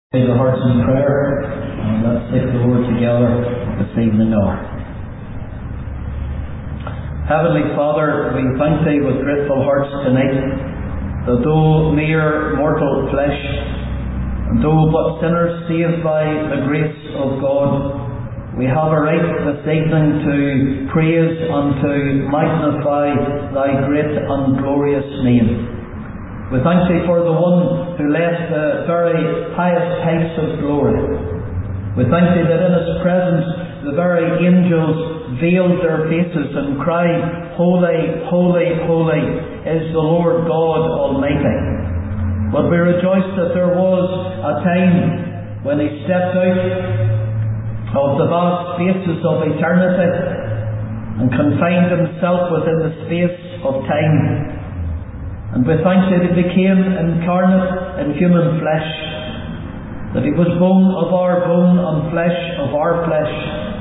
Raise our hearts in prayer, and let's take the Lord together this evening now. Heavenly Father, we thank Thee with grateful hearts tonight, that though mere mortal flesh, and though but sinners saved by the grace of God, we have a right this evening to praise and to magnify Thy great and glorious name. We thank Thee for the one who left the very highest heights of glory. We thank Thee that in His presence the very angels veiled their faces and cried, Holy, holy, holy is the Lord God Almighty. But we rejoice that there was a time when He stepped out of the vast spaces of eternity and confined Himself within the space of time. And we thank Thee that He became incarnate in human flesh, that He was bone of our bone and flesh of our flesh.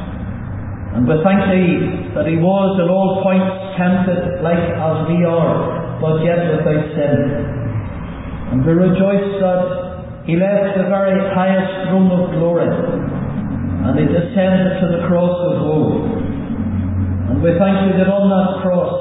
And we thank Thee that He was in all points tempted like as we are, but yet without sin. And we rejoice that He left the very highest throne of glory, and He descended to the cross of woe. And we thank Thee that on that cross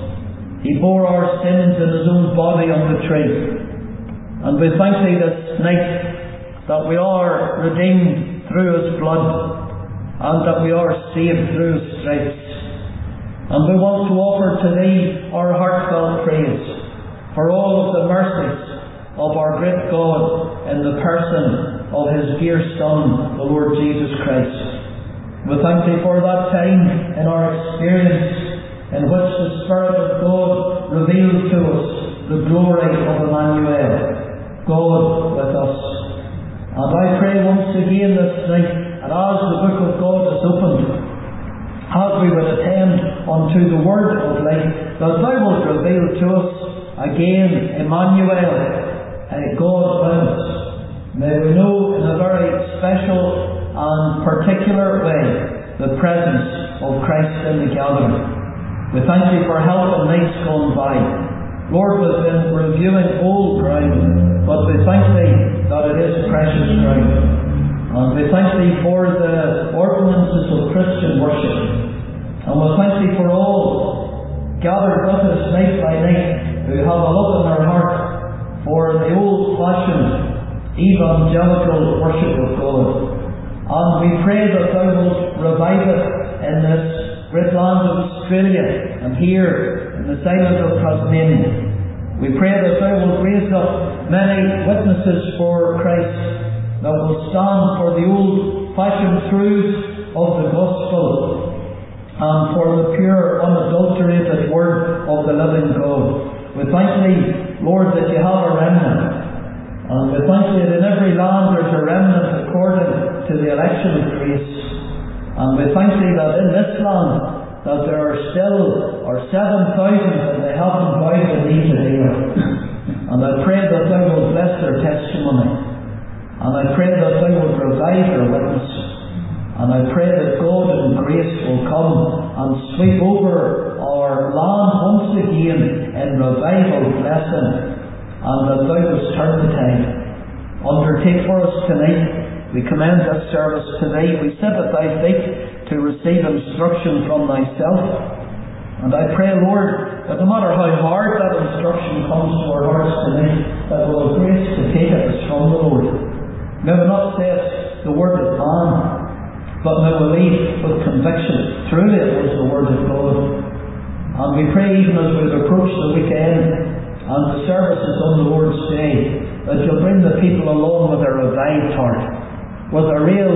He bore our sins in His own body on the tree. And we thank Thee this night that we are redeemed through His blood, and that we are saved through His stripes. And we want to offer to Thee our heartfelt praise for all of the mercies of our great God in the person of His dear Son, the Lord Jesus Christ. We thank Thee for that time in our experience in which the Spirit of God revealed to us the glory of Emmanuel, God with us. And I pray once again this night, and as the book of God is opened, as we will attend unto the word of life, that Thou wilt reveal to us again Emmanuel, God with us. May we know in a very special and particular way the presence of Christ in the gathering. We thank Thee for help in nights gone by. Lord, we've been reviewing old ground, but we thank Thee that it is precious ground. And we thank Thee for the ordinances of Christian worship. And we thank Thee for all gathered with us night by night who have a love in their heart for the old-fashioned evangelical worship of God. And we pray that Thou wilt revive it in this great land of Australia and here in the island of Tasmania. We pray that Thou wilt raise up many witnesses for Christ that will stand for the old-fashioned truths of the gospel and for the pure, unadulterated word of the living God. We thank Thee, Lord, that You have a remnant. And we thank Thee that in every land there is a remnant according to the election of grace. And we thank Thee that in this land that there are still 7,000 and they haven't bowed the knee to Thee. And I pray that Thou wilt bless their testimony. And I pray that Thou wilt revive their witness. And I pray that God in grace will come and sweep over our land once again in revival blessing, and that Thou wilt turn the tide. Undertake for us tonight. We commend this service to Thee. We sit at Thy feet to receive instruction from Thyself. And I pray, Lord, that no matter how hard that instruction comes to our hearts tonight, that we'll have grace to take it as from the Lord. May we not say it's the word of man, but may we leave with conviction. Truly it was the word of God. And we pray even as we approach the weekend and the services on the Lord's Day, that You'll bring the people along with a revived heart, with a real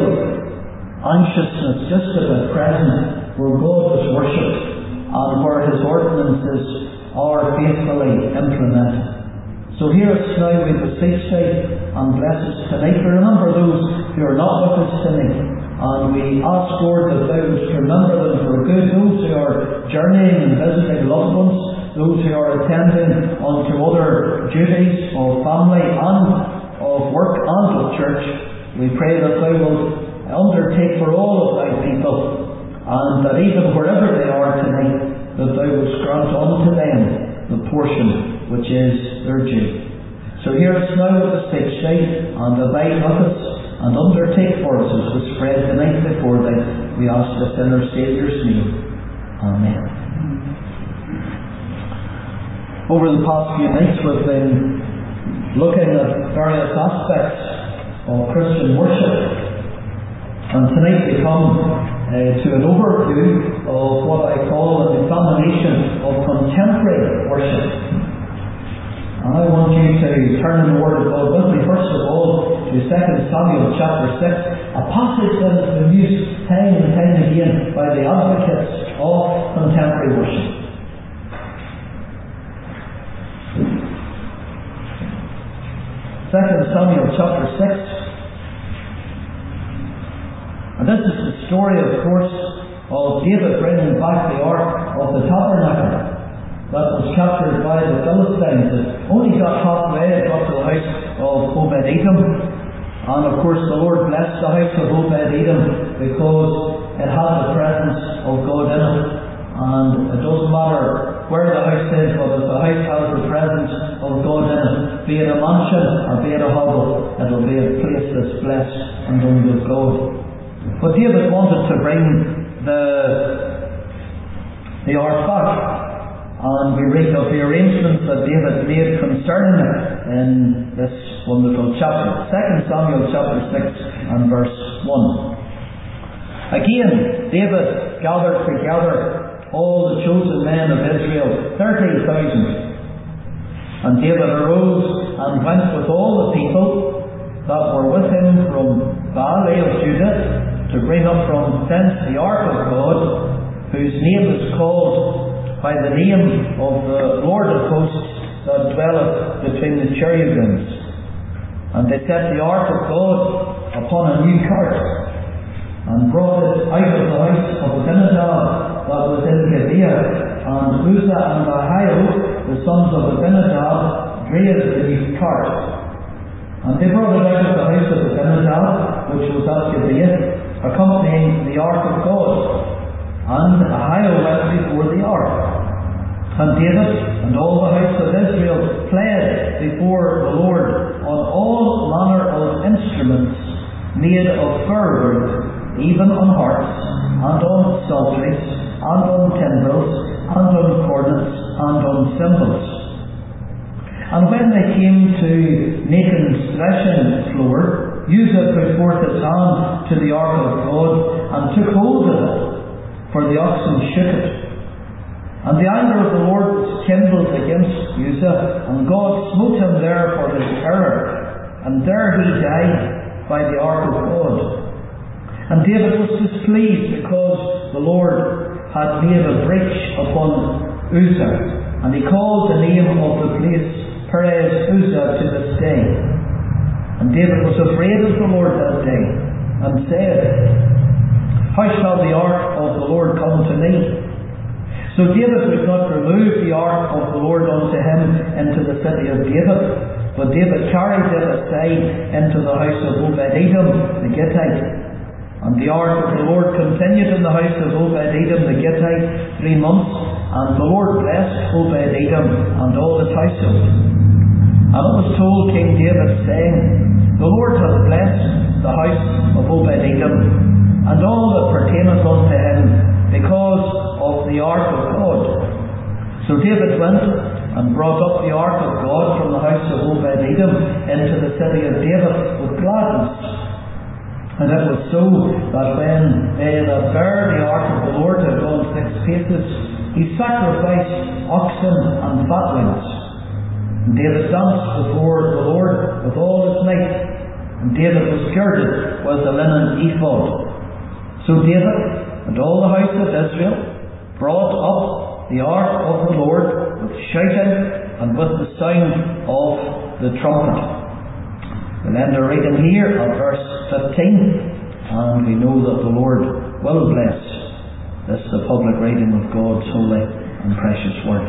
anxiousness just to be present where God is worshipped and where His ordinances are faithfully implemented. So hear us now, we beseech Thee, and bless us tonight. We remember those who are not with us tonight, and we ask, Lord, that Thou wouldst remember them for good, those who are journeying and visiting loved ones, those who are attending unto other duties of family and of work and of church. We pray that Thou wilt undertake for all of Thy people, and that even wherever they are tonight, that Thou wilt grant unto them the portion which is their due. So hear us now with the speech side, and abide with us, and undertake for us as we spread the night before thee. We ask this in our Saviour's name. Amen. Over the past few nights we've been looking at various aspects of Christian worship, and tonight we come to an overview of what I call an examination of contemporary worship. And I want you to turn in the Word of God with me first of all to 2 Samuel chapter 6, a passage that has been used time and time again by the advocates of contemporary worship. 2 Samuel chapter 6. And this is the story, of course, of David bringing back the ark of the tabernacle that was captured by the Philistines. It only got halfway, it got to the house of Obed-Edom. And of course the Lord blessed the house of Obed-Edom because it had the presence of God in it. And it doesn't matter where the house is, but if the house has the presence of God in it, be it a mansion or be it a hovel, it will be a place that's blessed and done with God. But David wanted to bring the ark back, and we read of the arrangements that David made concerning it in this wonderful chapter, 2 Samuel chapter 6 and verse 1. Again, David gathered together all the chosen men of Israel, 30,000. And David arose and went with all the people that were with him from Baale of Judah, to bring up from thence the ark of God, whose name is called by the name of the Lord of hosts that dwelleth between the cherubims. And they set the ark of God upon a new cart, and brought it out of the house of Abinadab that was in Gibeah. And Uzzah and Ahio, the sons of Abinadab, drave the new cart. And they brought it out of the house of Abinadab, which was at Gibeah, accompanying the ark of God. And Ahio went before the ark. And David and all the house of Israel fled before the Lord on all manner of instruments made of fir wood, even on harps, and on psalteries, and on timbrels, and on cornets, and on cymbals. And when they came to Nachon's threshing floor, Uzzah put forth his hand to the ark of God, and took hold of it, for the oxen shook it. And the anger of the Lord was kindled against Uzzah, and God smote him there for his error, and there he died by the ark of God. And David was displeased because the Lord had made a breach upon Uzzah, and he called the name of the place Perez Uzzah to this day. And David was afraid of the Lord that day, and said, How shall the ark of the Lord come to me? So David would not remove the ark of the Lord unto him into the city of David, but David carried it aside into the house of Obed-Edom the Gittite. And the ark of the Lord continued in the house of Obed-Edom the Gittite 3 months, and the Lord blessed Obed-Edom and all his household. And it was told King David, saying, The Lord hath blessed the house of Obed-Edom, and all that pertaineth unto him, because of the ark of God. So David went and brought up the ark of God from the house of Obed-Edom into the city of David with gladness. And it was so that when they that bare the ark of the Lord had gone 6 paces, he sacrificed oxen and fatlings. And David danced before the Lord with all his might, and David was girded with a linen ephod. So David and all the house of Israel brought up the ark of the Lord with shouting and with the sound of the trumpet. We'll end our reading here at verse 15, and we know that the Lord will bless this, the public reading of God's holy and precious word.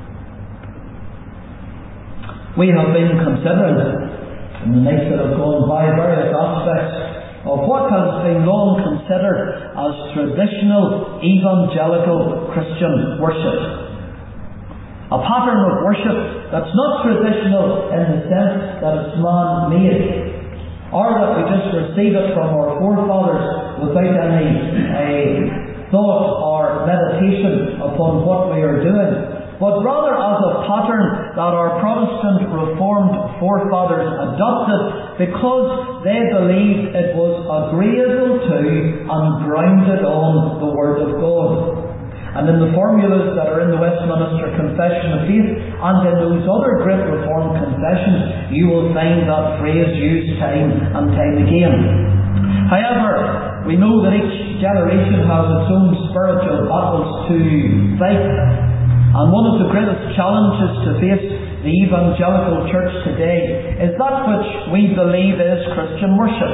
We have been considering in the nights that have gone by various aspects of what has been long considered as traditional evangelical Christian worship. A pattern of worship that's not traditional in the sense that it's man-made, or that we just receive it from our forefathers without any thought or meditation upon what we are doing, but rather as a pattern that our Protestant Reformed forefathers adopted because they believed it was agreeable to and grounded on the Word of God. And in the formulas that are in the Westminster Confession of Faith and in those other great Reformed confessions, you will find that phrase used time and time again. However, we know that each generation has its own spiritual battles to fight. And one of the greatest challenges to face the evangelical church today is that which we believe is Christian worship.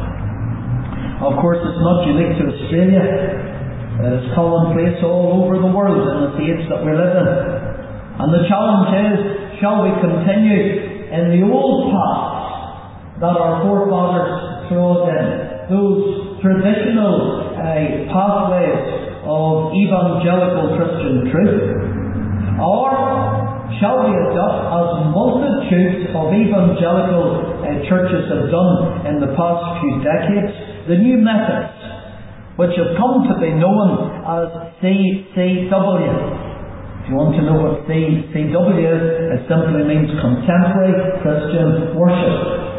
Of course, it's not unique to Australia. It is commonplace all over the world in this age that we live in. And the challenge is, shall we continue in the old paths that our forefathers trod in, those traditional pathways of evangelical Christian truth? Or shall we adopt, as multitudes of evangelical churches have done in the past few decades, the new methods which have come to be known as CCW? If you want to know what CCW is, it simply means Contemporary Christian Worship.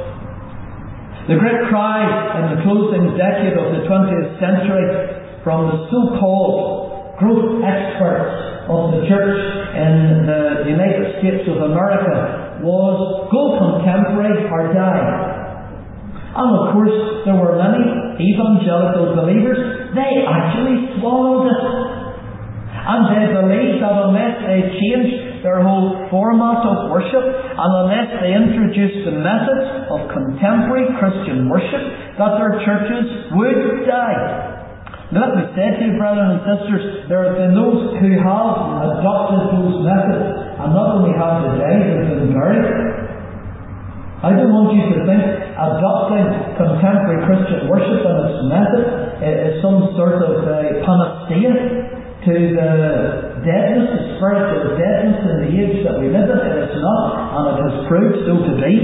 The great cry in the closing decade of the 20th century from the so-called growth experts of the church in the United States of America was, go contemporary or die. And of course, there were many evangelical believers, they actually swallowed it. And they believed that unless they changed their whole format of worship, and unless they introduced the methods of contemporary Christian worship, that their churches would die. Now let me say to you, brothers and sisters, there have been those who have adopted those methods, and not only have they died, they've been buried. I don't want you to think adopting contemporary Christian worship and its method is some sort of panacea to the deadness, the spiritual deadness in the age that we live in. It is not, and it has proved so to be.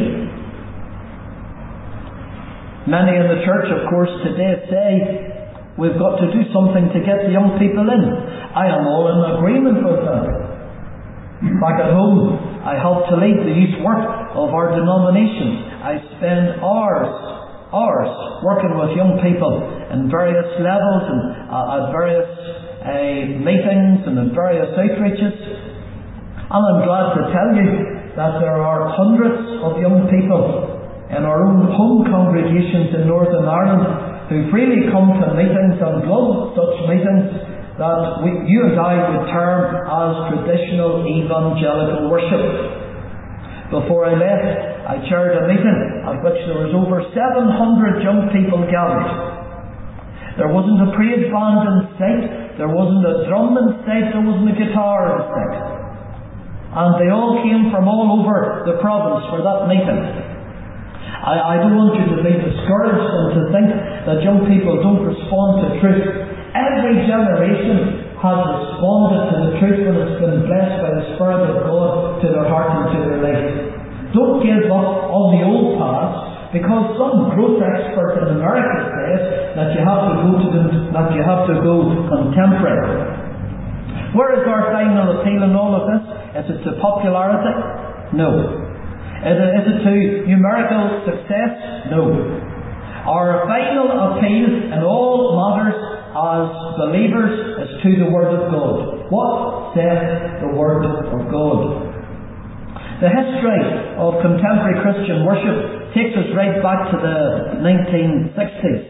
Many in the church, of course, today say, we've got to do something to get the young people in. I am all in agreement with that. Back at home, I help to lead the youth work of our denomination. I spend hours working with young people in various levels and at various meetings and in various outreaches. And I'm glad to tell you that there are hundreds of young people in our own home congregations in Northern Ireland who freely come to meetings and love such meetings that you and I would term as traditional evangelical worship. Before I left, I chaired a meeting at which there was over 700 young people gathered. There wasn't a praise band in sight, there wasn't a drum in sight, there wasn't a guitar in sight. And they all came from all over the province for that meeting. I don't want you to be discouraged and to think that young people don't respond to truth. Every generation has responded to the truth when it's been blessed by the Spirit of God to their heart and to their life. Don't give up on the old paths because some growth expert in America says that you have to go contemporary. Where is our final appeal in all of this? Is it to popularity? No. Is it to numerical success? No. Our final appeal in all matters as believers is to the Word of God. What saith the Word of God? The history of contemporary Christian worship takes us right back to the 1960s.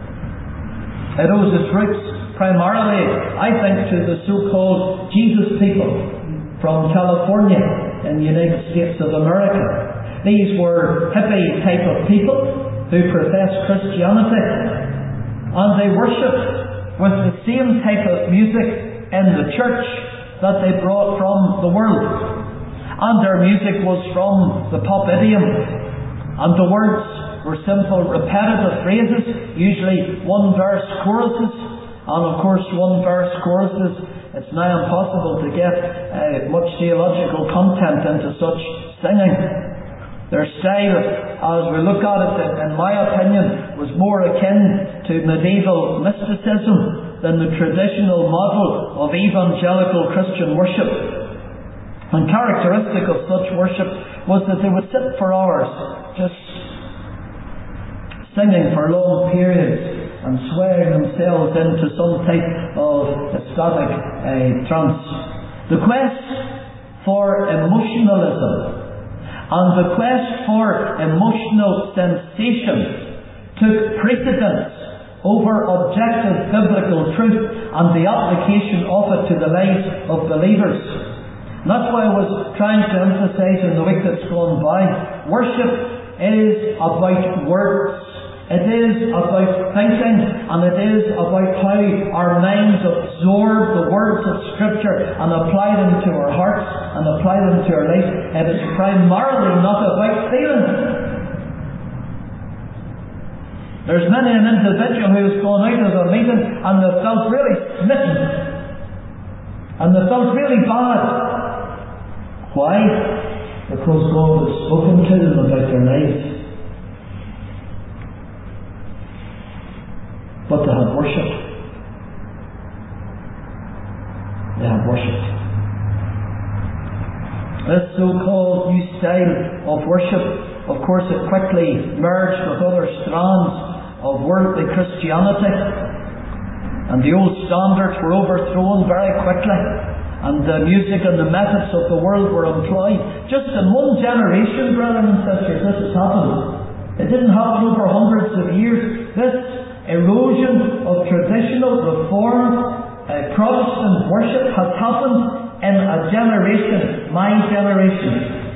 It owes its roots primarily, I think, to the so-called Jesus people from California in the United States of America. These were hippie type of people who professed Christianity, and they worshipped with the same type of music in the church that they brought from the world. And their music was from the pop idiom, and the words were simple repetitive phrases, usually one verse choruses, and of course one verse choruses It's now impossible to get much theological content into such singing. Their style, as we look at it, in my opinion, was more akin to medieval mysticism than the traditional model of evangelical Christian worship. And characteristic of such worship was that they would sit for hours, just singing for long periods and swaying themselves into some type of ecstatic trance. The quest for emotionalism and the quest for emotional sensation took precedence over objective biblical truth and the application of it to the lives of believers. And that's why I was trying to emphasize in the week that's gone by, worship is about words. It is about thinking, and it is about how our minds absorb the words of Scripture and apply them to our hearts and apply them to our lives. It is primarily not about feeling. There's many an individual who's gone out of a meeting and they felt really smitten. And they felt really bad. Why? Because God has spoken to them about their lives. But they have worshipped. They have worshipped. This so-called new style of worship, of course, it quickly merged with other strands of worldly Christianity. And the old standards were overthrown very quickly. And the music and the methods of the world were employed. Just in one generation, brothers and sisters, this has happened. It didn't happen over hundreds of years. This erosion of traditional Reformed Protestant worship has happened in a generation, my generation.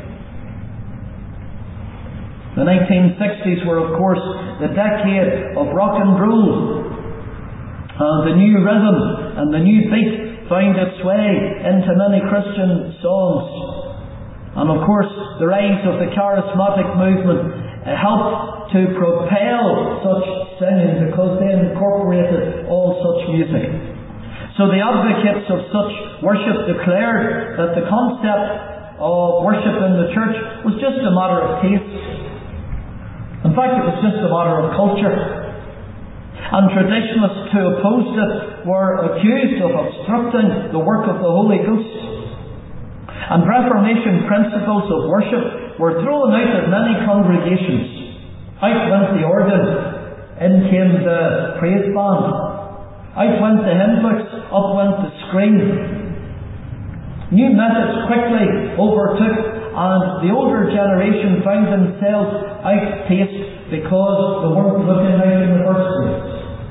The 1960s were, of course, the decade of rock and roll, and the new rhythm and the new beat found its way into many Christian songs. And of course, the rise of the charismatic movement helped to propel such singing because they incorporated all such music. So the advocates of such worship declared that the concept of worship in the church was just a matter of taste. In fact, it was just a matter of culture. And traditionalists who opposed it were accused of obstructing the work of the Holy Ghost. And Reformation principles of worship were thrown out of many congregations. Out went the organ, in came the praise band. Out went the hymn books, up went the screen. New methods quickly overtook, and the older generation found themselves out of taste because they weren't looking out in the first place.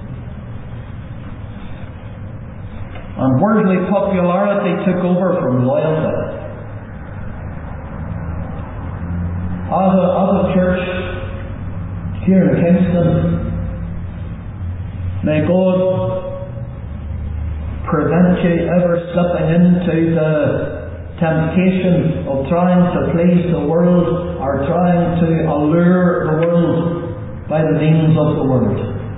And worldly popularity took over from loyalty. As a church here in Kingston, may God prevent you ever slipping into the temptation of trying to please the world or trying to allure the world by the means of the world.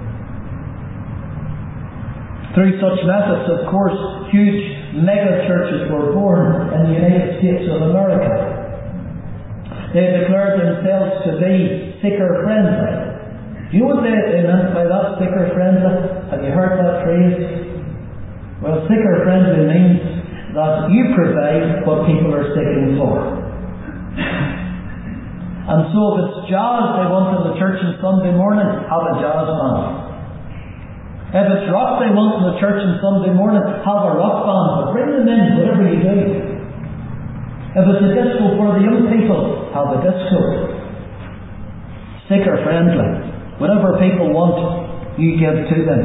Through such methods, of course, huge mega churches were born in the United States of America. They declared themselves to be seeker-friendly. Do you know what they meant by that, seeker-friendly? Have you heard that phrase? Well, seeker-friendly means that you provide what people are seeking for. And so if it's jazz they want in the church on Sunday morning, have a jazz band. If it's rock they want in the church on Sunday morning, have a rock band. But bring them in, whatever you do. If it's a disco for the young people, have a disco. Seeker-friendly. Whatever people want, you give to them.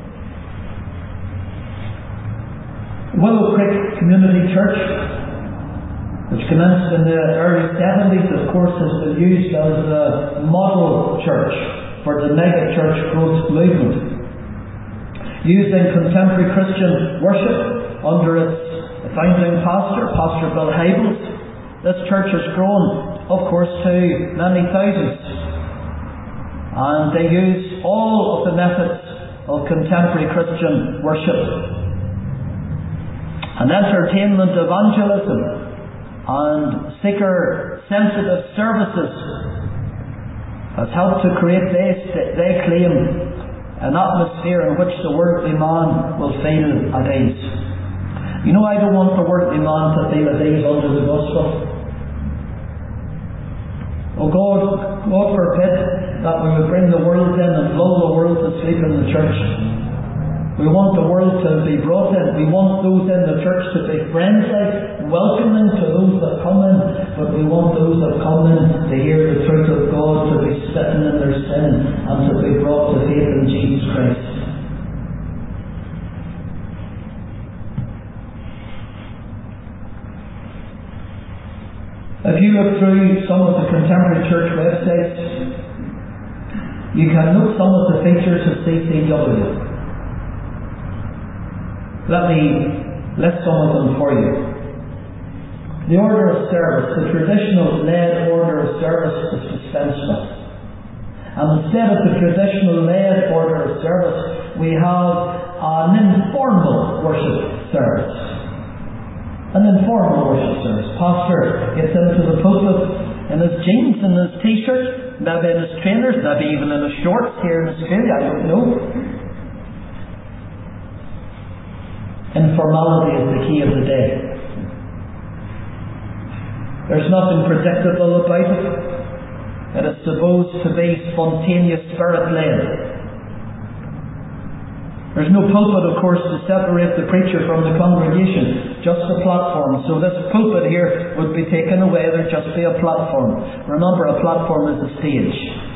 Willow Creek Community Church, which commenced in the early 70s, of course, has been used as a model church for the mega church growth movement. Using contemporary Christian worship under its founding pastor, Pastor Bill Hybels, this church has grown, of course, to many thousands. And they use all of the methods of contemporary Christian worship. and entertainment evangelism, and seeker-sensitive services has helped to create, they claim, an atmosphere in which the worldly man will feel at ease. You know, I don't want the worldly man to feel at ease under the gospel. Oh God forbid that we would bring the world in and lull the world to sleep in the church. We want the world to be brought in. We want those in the church to be friendly, welcoming to those that come in. But we want those that come in to hear the truth of God, to be sitting in their sin, and to be brought to faith in Jesus Christ. If you look through some of the contemporary church websites, you can note some of the features of CCW. Let me list some of them for you. The order of service, the traditional led order of service, is dispensed with. And instead of the traditional led order of service, we have an informal worship service. An informal worship service. Pastor gets into the pulpit in his jeans and his t-shirt, maybe in his trainers, maybe even in his shorts here in Australia, I don't know. Informality is the key of the day. There's nothing predictable about it. It is supposed to be spontaneous, spirit-led. There's no pulpit, of course, to separate the preacher from the congregation, just a platform. So this pulpit here would be taken away, there'd just be a platform. Remember, a platform is a stage.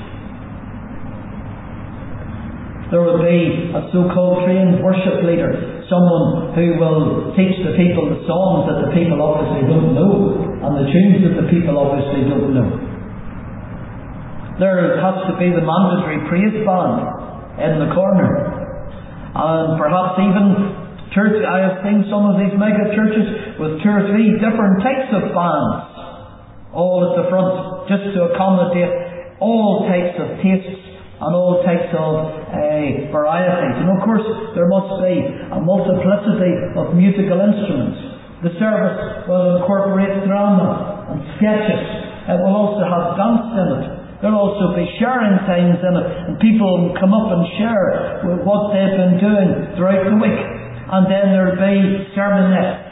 There would be a so-called trained worship leader, someone who will teach the people the songs that the people obviously don't know, and the tunes that the people obviously don't know. There has to be the mandatory praise band in the corner. And perhaps even I have seen some of these mega churches with 2 or 3 different types of bands all at the front, just to accommodate all types of tastes and all types of varieties. And of course there must be a multiplicity of musical instruments. The service will incorporate drama and sketches. It will also have dance in it. There will also be sharing times in it, and people will come up and share with what they've been doing throughout the week. And then there will be sermonettes.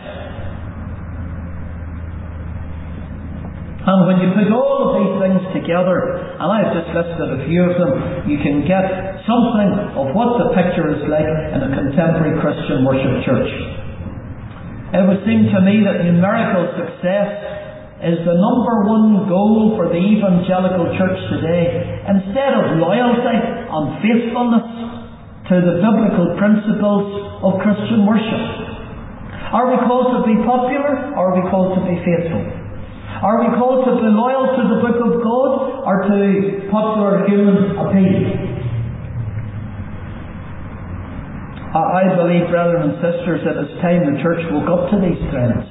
And when you put all of these things together, and I've just listed a few of them, you can get something of what the picture is like in a contemporary Christian worship church. It would seem to me that numerical success is the number one goal for the evangelical church today, instead of loyalty and faithfulness to the biblical principles of Christian worship. Are we called to be popular, or are we called to be faithful? Are we called to be loyal to the book of God, or to popular human appeal? I believe, brethren and sisters, that it's time the church woke up to these trends.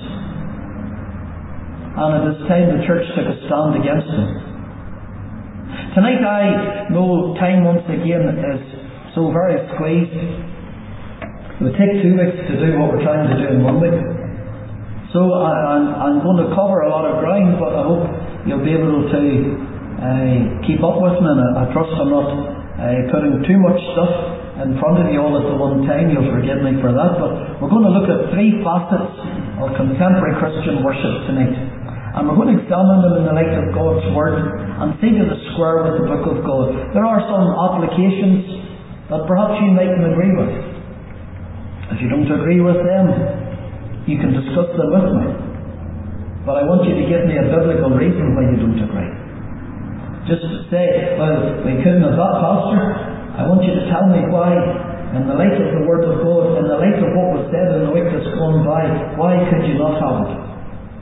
And it is time the church took a stand against them. Tonight, I know time once again is so very squeezed. It would take 2 weeks to do what we're trying to do in 1 week. So I'm going to cover a lot of ground, but I hope you'll be able to keep up with me. And I trust I'm not putting too much stuff in front of you all at the one time. You'll forgive me for that. But we're going to look at 3 facets of contemporary Christian worship tonight. And we're going to examine them in the light of God's Word and see to the square with the book of God. There are some applications that perhaps you mightn't agree with. If you don't agree with them, you can discuss them with me. But I want you to give me a biblical reason why you don't agree. Just to say, well, we couldn't have that, Pastor. I want you to tell me why, in the light of the Word of God, in the light of what was said in the week that's gone by, why could you not have it?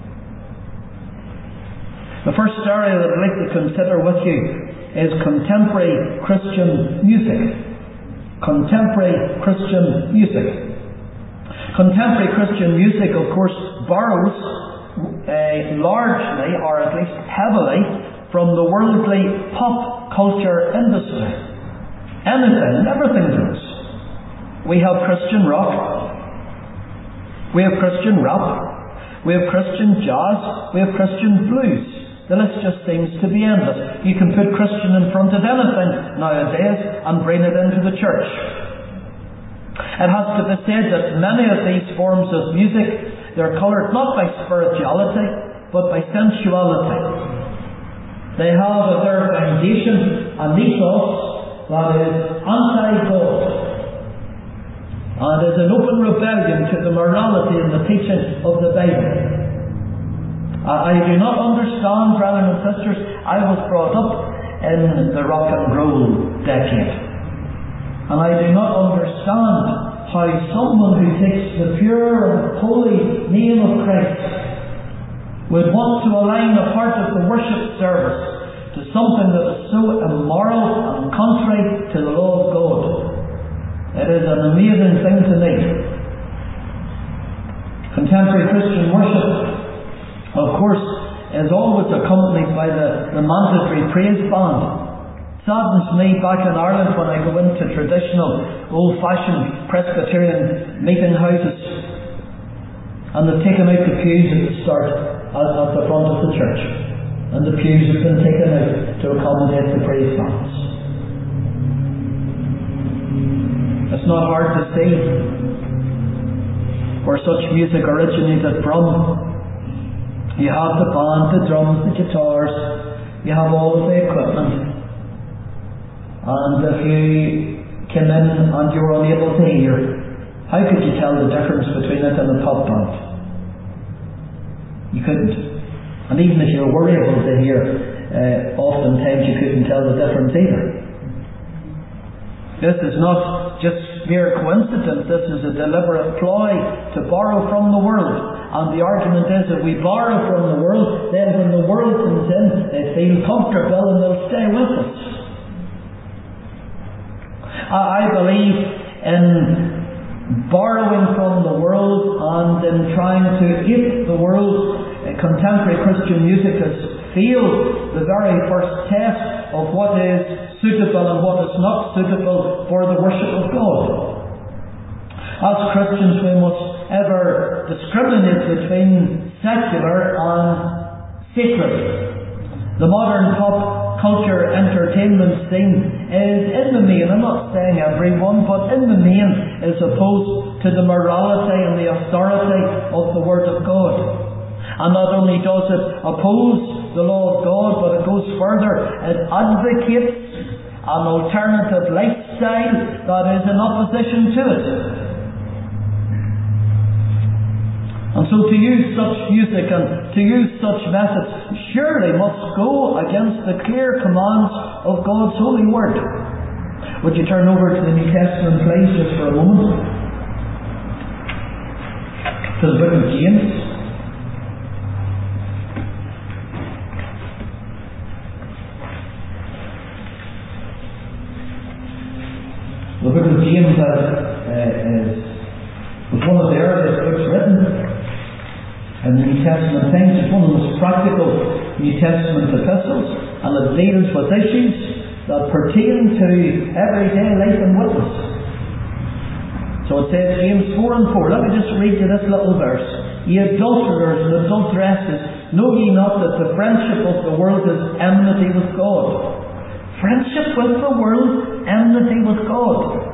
The first area that I'd like to consider with you is contemporary Christian music. Contemporary Christian music. Contemporary Christian music, of course, borrows largely, or at least heavily, from the worldly pop culture industry. Anything and everything does. We have Christian rock. We have Christian rap, we have Christian jazz, we have Christian blues. The list just seems to be endless. You can put Christian in front of anything nowadays and bring it into the church. It has to be said that many of these forms of music, they're coloured not by spirituality, but by sensuality. They have as their foundation an ethos that is anti-God, and is an open rebellion to the morality and the teaching of the Bible. I do not understand, brothers and sisters. I was brought up in the rock and roll decade, and I do not understand how someone who takes the pure and holy name of Christ would want to align a part of the worship service to something that is so immoral and contrary to the law of God. It is an amazing thing to me. Contemporary Christian worship, of course, is always accompanied by the mandatory praise band. It saddens me back in Ireland when I go into traditional, old-fashioned Presbyterian meeting houses, and they've taken out the pews at the start, at the front of the church, and the pews have been taken out to accommodate the praise bands. It's not hard to see where such music originated from. You have the band, the drums, the guitars, you have all of the equipment, and if you came in and you were unable to hear, how could you tell the difference between it and a pop band? You couldn't. And even if you were able to hear, oftentimes you couldn't tell the difference either. This is not just mere coincidence, this is a deliberate ploy to borrow from the world. And the argument is that we borrow from the world, then when the world comes in, they feel comfortable and they'll stay with us. I believe in borrowing from the world and in trying to give the world contemporary Christian music as failed the very first test of what is suitable and what is not suitable for the worship of God. As Christians, we must ever discriminate between secular and sacred. The modern pop culture entertainment scene is in the main, I'm not saying everyone, but in the main is opposed to the morality and the authority of the Word of God. And not only does it oppose the law of God, but it goes further. It advocates an alternative lifestyle that is in opposition to it. And so to use such music and to use such methods surely must go against the clear commands of God's holy Word. Would you turn over to the New Testament, please, just for a moment? To the book of James. The book of James was one of the earliest books written in the New Testament times. It's one of the most practical New Testament epistles, and it deals with issues that pertain to everyday life and witness. So it says, James 4 and 4, let me just read you this little verse. Ye adulterers and adulteresses, know ye not that the friendship of the world is enmity with God? Friendship with the world, enmity with God.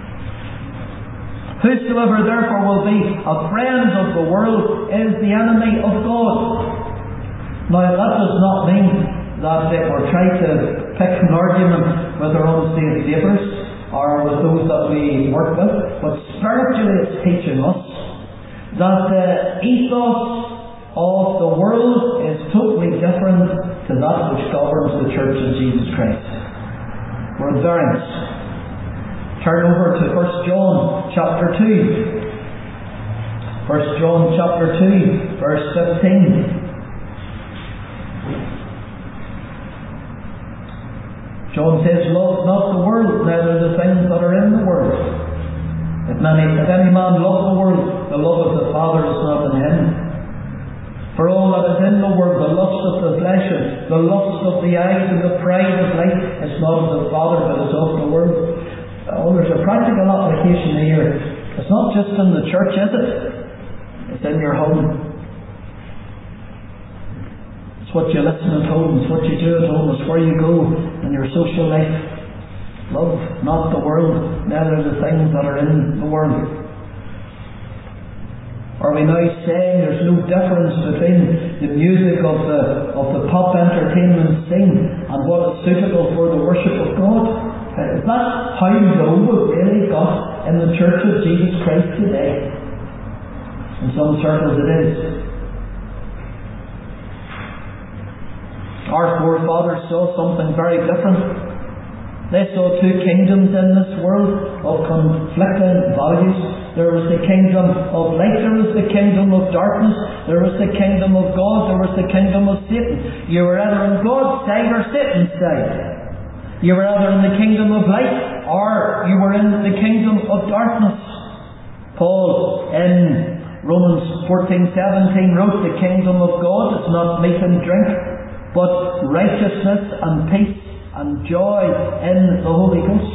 Whosoever therefore will be a friend of the world is the enemy of God. Now that does not mean that we're trying to pick an argument with our own saved neighbours or with those that we work with, but spiritually it's teaching us that the ethos of the world is totally different to that which governs the Church of Jesus Christ. We're at variance. Turn over to 1 John chapter 2. 1 John chapter 2, verse 15. John says, love not the world, neither the things that are in the world. If any man love the world, the love of the Father is not in him. For all that is in the world, the lust of the flesh, and the lust of the eyes, and the pride of life, is not of the Father, but is of the world. Oh, there's a practical application here. It's not just in the church, is it? It's in your home. It's what you listen at home. It's what you do at home. It's where you go in your social life. Love not the world, neither the things that are in the world. Are we now saying there's no difference between the music of the pop entertainment scene and what is suitable for the worship of God? Is that how low we've really got in the Church of Jesus Christ today? In some circles it is. Our forefathers saw something very different. They saw two kingdoms in this world of conflicting values. There was the kingdom of light, there was the kingdom of darkness, there was the kingdom of God, there was the kingdom of Satan. You were either on God's side or Satan's side. You were either in the kingdom of light or you were in the kingdom of darkness. Paul in Romans 14:17 wrote, "The kingdom of God is not meat and drink, but righteousness and peace and joy in the Holy Ghost."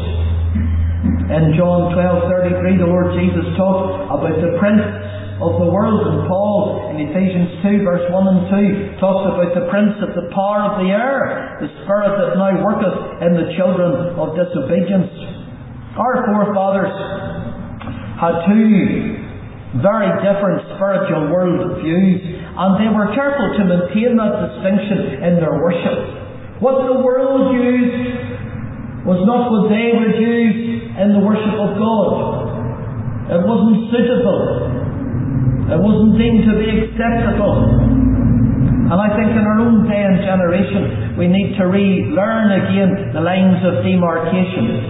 In John 12:33 the Lord Jesus talked about the prince of the world, and Paul in Ephesians 2 verse 1 and 2 talks about the prince of the power of the air, the spirit that now worketh in the children of disobedience. Our forefathers had two very different spiritual world views, and they were careful to maintain that distinction in their worship. What the world used was not what they would use in the worship of God. It wasn't suitable. It wasn't deemed to be acceptable. And I think in our own day and generation we need to relearn again the lines of demarcation.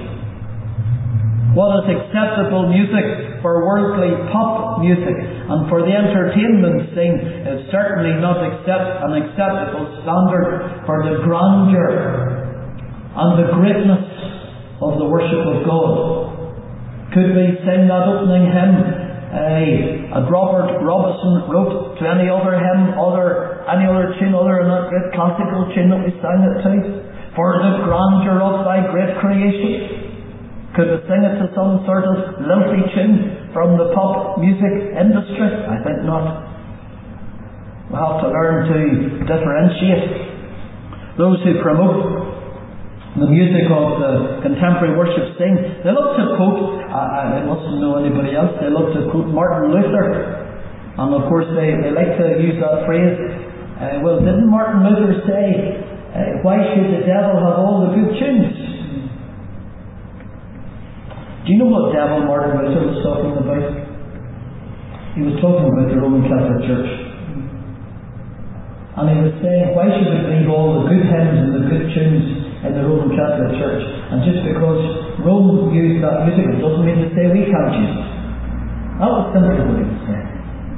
What is acceptable music for worldly pop music and for the entertainment scene is certainly not an acceptable standard for the grandeur and the greatness of the worship of God. Could we sing that opening hymn that Robert Robinson wrote to any other hymn, any other tune other than that great classical tune that we sang it to? For the grandeur of thy great creation. Could we sing it to some sort of lilty tune from the pop music industry? I think not. We have to learn to differentiate. Those who promote the music of the contemporary worship scene, they love to quote, I mustn't know anybody else, they love to quote Martin Luther. And of course they like to use that phrase, well, didn't Martin Luther say, why should the devil have all the good tunes? Do you know what devil Martin Luther was talking about? He was talking about the Roman Catholic Church. And he was saying, why should we leave all the good hymns and the good tunes in the Roman Catholic Church? And just because Rome used that music, it doesn't mean to say we can't use it. That was simply what he was saying.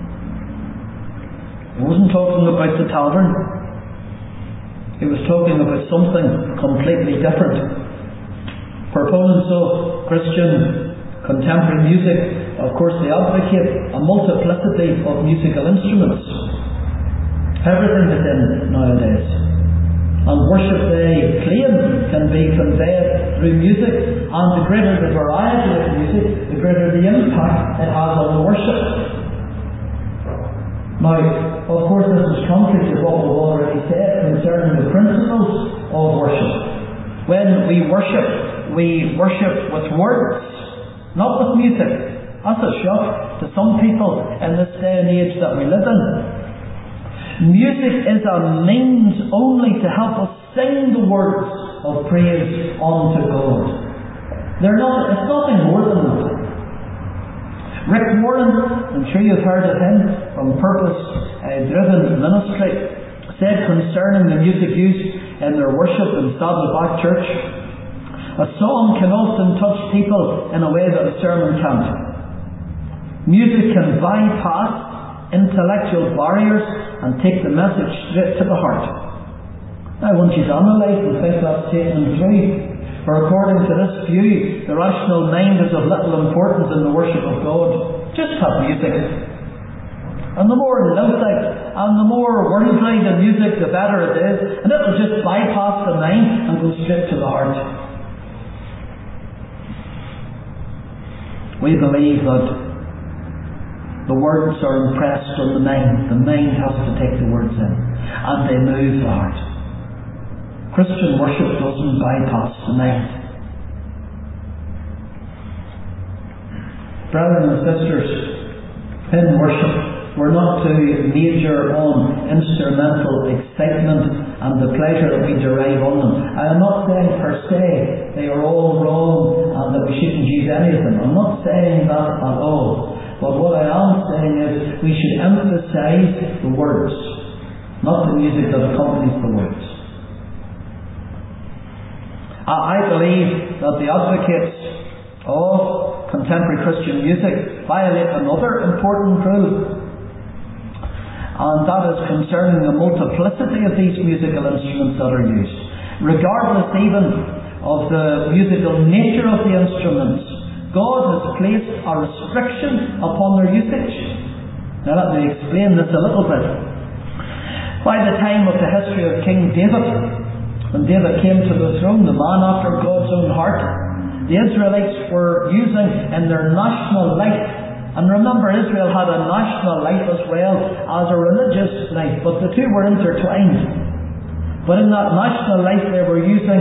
He wasn't talking about the tavern. He was talking about something completely different. Proponents of Christian contemporary music, of course, they advocate a multiplicity of musical instruments. Everything is in nowadays. And worship, they claim, can be conveyed through music, and the greater the variety of music, the greater the impact it has on the worship. Now, of course, this is contrary to what we've already said concerning the principles of worship. When we worship with words, not with music. That's a shock to some people in this day and age that we live in. Music is a means only to help us sing the words of praise unto God. It's nothing more than that. Rick Warren, I'm sure you've heard of him from Purpose Driven Ministry, said concerning the music used in their worship in Saddleback Church, a song can often touch people in a way that a sermon can't. Music can bypass intellectual barriers and take the message straight to the heart. I want you to analyse and think that statement through. For according to this view, the rational mind is of little importance in the worship of God. Just have music. And the more lilting and the more worldly the music, the better it is. And it will just bypass the mind and go straight to the heart. We believe that The words are impressed on the mind. The mind has to take the words in, and they move the heart. Christian worship doesn't bypass the mind. Brothers and sisters, in worship, we're not to major on instrumental excitement and the pleasure that we derive on them. I am not saying per se they are all wrong and that we shouldn't use any of them. I'm not saying that at all. But what I am saying is we should emphasize the words, not the music that accompanies the words. I believe that the advocates of contemporary Christian music violate another important rule, and that is concerning the multiplicity of these musical instruments that are used. Regardless even of the musical nature of the instruments, God has placed a restriction upon their usage. Now let me explain this a little bit. By the time of the history of King David, when David came to the throne, the man after God's own heart, the Israelites were using in their national life, and remember Israel had a national life as well as a religious life, but the two were intertwined. But in that national life they were using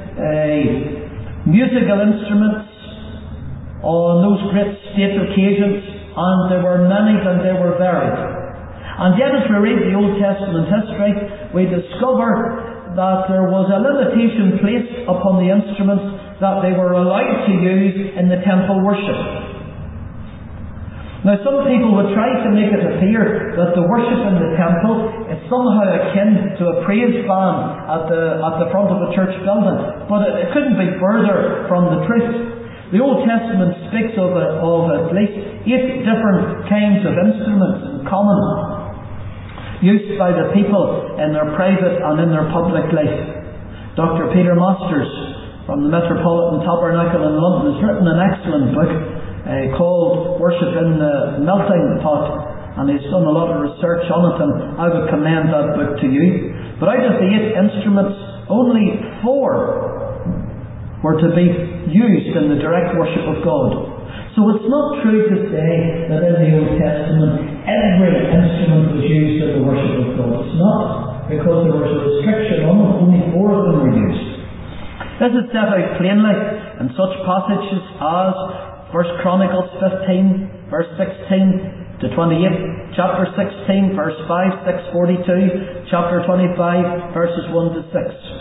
musical instruments on those great state occasions, and there were many and they were varied. And yet as we read the Old Testament history, we discover that there was a limitation placed upon the instruments that they were allowed to use in the temple worship. Now some people would try to make it appear that the worship in the temple is somehow akin to a praise band at the front of a church building, but it couldn't be further from the truth. The Old Testament speaks of at least 8 different kinds of instruments in common, used by the people in their private and in their public life. Dr. Peter Masters from the Metropolitan Tabernacle in London has written an excellent book called Worship in the Melting Pot, and he's done a lot of research on it, and I would commend that book to you. But out of the 8 instruments, only 4 were to be used in the direct worship of God. So it's not true to say that in the Old Testament every instrument was used in the worship of God. It's not, because there was a restriction on them. Only 4 of them were used. This is set out plainly in such passages as 1 Chronicles 15 verse 16 to 28, chapter 16 verse 5, 6, 42, chapter 25 verses 1 to 6.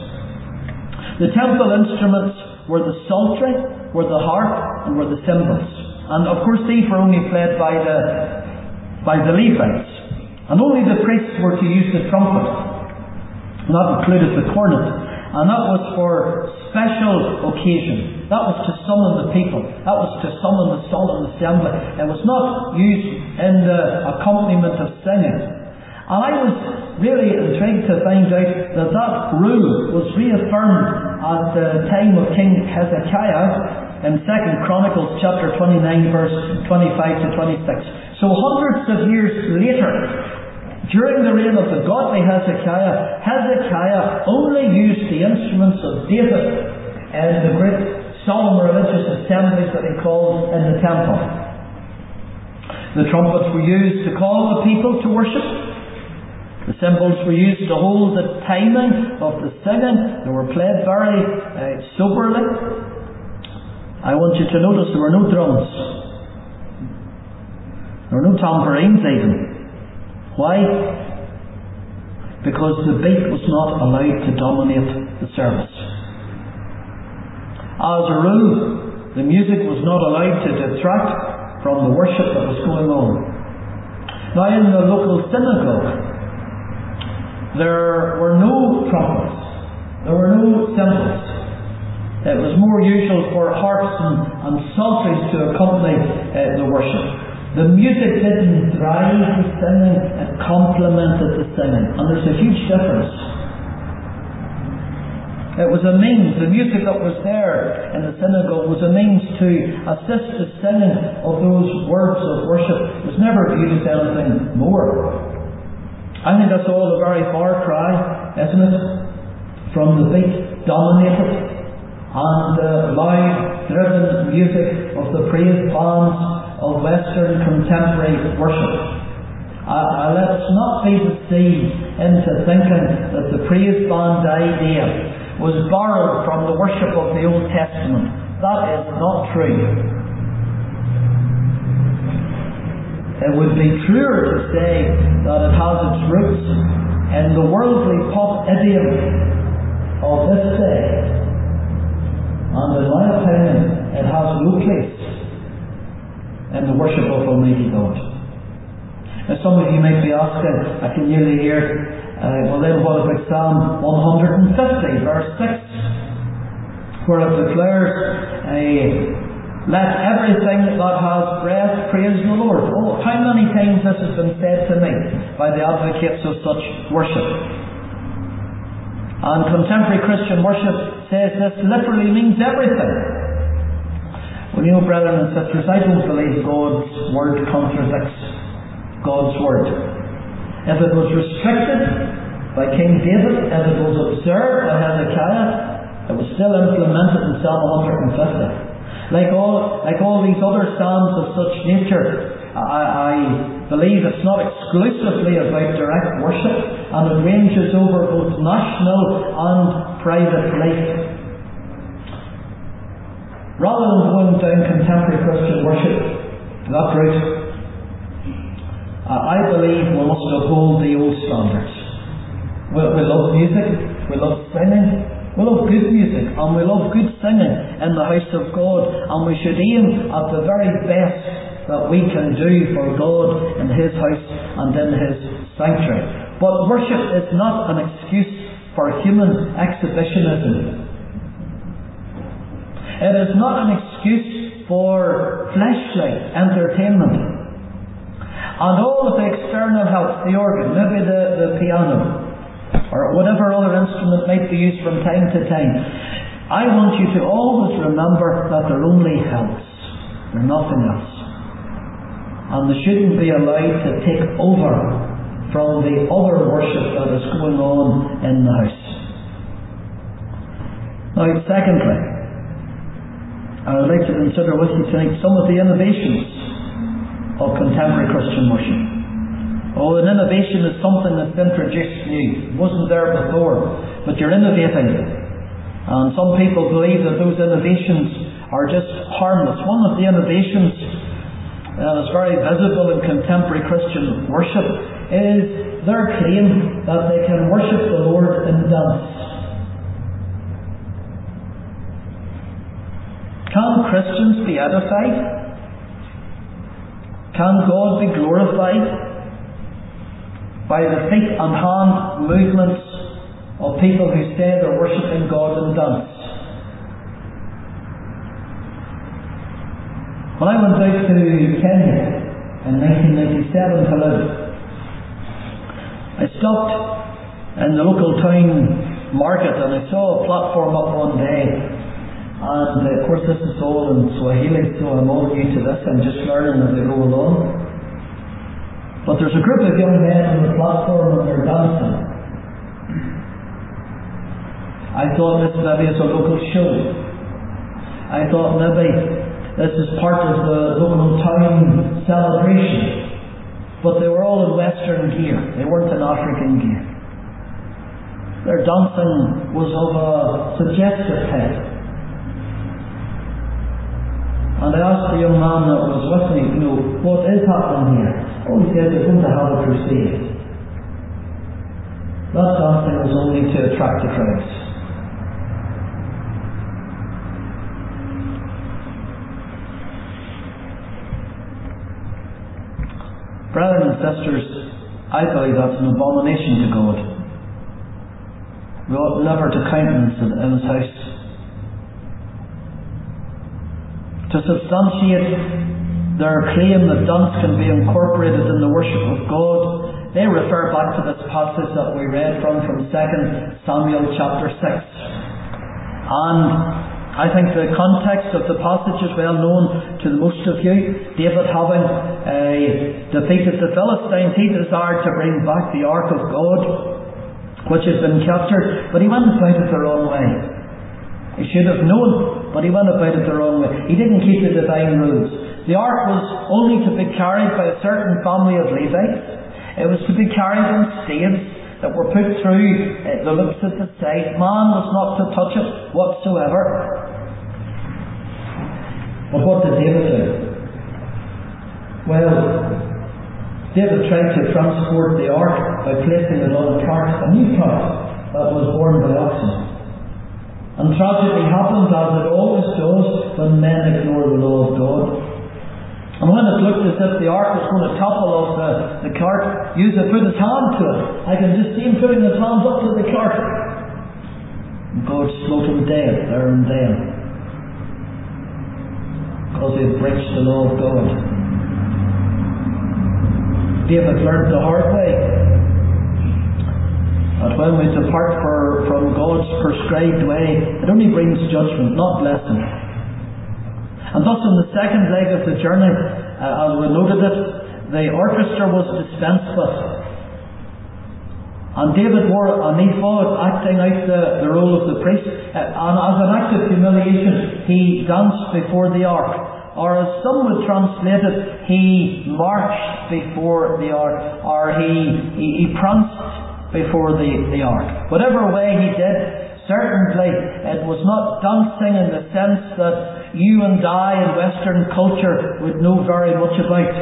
The temple instruments were the psaltery, were the harp, and were the cymbals. And of course these were only played by the Levites. And only the priests were to use the trumpet. And that included the cornet. And that was for special occasion. That was to summon the people. That was to summon the solemn assembly. It was not used in the accompaniment of singing. And I was really intrigued to find out that rule was reaffirmed at the time of King Hezekiah in 2 Chronicles chapter 29 verse 25 to 26. So hundreds of years later, during the reign of the godly Hezekiah, Hezekiah only used the instruments of David in the great solemn religious assemblies that he called in the temple. The trumpets were used to call the people to worship. The cymbals were used to hold the timing of the singing. They were played very soberly. I want you to notice there were no drums. There were no tambourines even. Why? Because the beat was not allowed to dominate the service. As a rule, the music was not allowed to detract from the worship that was going on. Now in the local synagogue, there were no trumpets. There were no cymbals. It was more usual for harps and psalteries to accompany the worship. The music didn't drive the singing, it complemented the singing. And there's a huge difference. It was a means, the music that was there in the synagogue was a means to assist the singing of those words of worship. It was never viewed as anything more. I think that's all a very far cry, isn't it? From the beat dominated and loud driven music of the praise bands of Western contemporary worship. Let's not be deceived into thinking that the praise band idea was borrowed from the worship of the Old Testament. That is not true. It would be truer to say that it has its roots in the worldly pop idiom of this day. And in my opinion, it has no place in the worship of Almighty God. Now some of you might be asking, I can nearly hear, well then what about Psalm 150, verse 6, where it declares, let everything that has breath praise the Lord. Oh, how many times this has been said to me by the advocates of such worship. And contemporary Christian worship says this literally means everything. Well, you know, brethren and sisters, I don't believe God's Word contradicts God's Word. If it was restricted by King David, if it was observed by Hezekiah, it was still implemented in Psalm 150. Like all these other psalms of such nature, I believe it's not exclusively about direct worship, and it ranges over both national and private life. Rather than going down contemporary Christian worship that route, I believe we must uphold the old standards. We love music, we love singing, we love good music, and we love good singing in the house of God, and we should aim at the very best that we can do for God in His house and in His sanctuary. But worship is not an excuse for human exhibitionism. It is not an excuse for fleshly entertainment. And all of the external help, the organ, maybe the piano, or whatever other instrument might be used from time to time, I want you to always remember that they're only helps. They're nothing else. And they shouldn't be allowed to take over from the other worship that is going on in the house. Now, secondly, I would like to consider with you tonight some of the innovations of contemporary Christian worship. Oh, an innovation is something that's introduced new. It wasn't there before, but you're innovating. And some people believe that those innovations are just harmless. One of the innovations that is very visible in contemporary Christian worship is their claim that they can worship the Lord in dance. Can Christians be edified? Can God be glorified by the feet and hand movements of people who say they're worshipping God in dance? When I went out to Kenya in 1997 to live, I stopped in the local town market and I saw a platform up one day. And of course this is all in Swahili, so I'm all new to this. I'm just learning as I go along. But there's a group of young men on the platform and they're dancing. I thought this maybe is a local show. I thought maybe this is part of the local town celebration. But they were all in Western gear. They weren't in African gear. Their dancing was of a suggestive type. And I asked the young man that was with me, what is happening here? Oh, he said they're going to have a crusade. That dancing was only to attract the crowds. Brothers and sisters, I believe that's an abomination to God. We ought never to countenance it in His house. To substantiate their claim that dance can be incorporated in the worship of God, they refer back to this passage that we read from 2 Samuel chapter 6. And I think the context of the passage is well known to the most of you. David, having defeated the Philistines, he desired to bring back the Ark of God, which had been captured, but he went about it the wrong way. He should have known, but he went about it the wrong way. He didn't keep the divine rules. The ark was only to be carried by a certain family of Levites. It was to be carried in staves that were put through the loops at the side. Man was not to touch it whatsoever. But what did David do? Well, David tried to transport the ark by placing it on a cart, a new cart that was borne by oxen. And tragedy happened, as it always does, when men ignore the law of God. And when it looked as if the ark was going to topple off the cart, Uzzah put his hand to it. I can just see him putting his hands up to the cart. And God smote him dead there and then, because he had breached the law of God. David learned the hard way that when we depart from God's prescribed way, it only brings judgment, not blessing. And thus in the second leg of the journey, as we noted it, the orchestra was dispensed with. And David wore an ephod, acting out the role of the priest. And as an act of humiliation, he danced before the ark. Or as some would translate it, he marched before the ark. Or he pranced before the ark. Whatever way he did, certainly it was not dancing in the sense that you and I in Western culture would know very much about.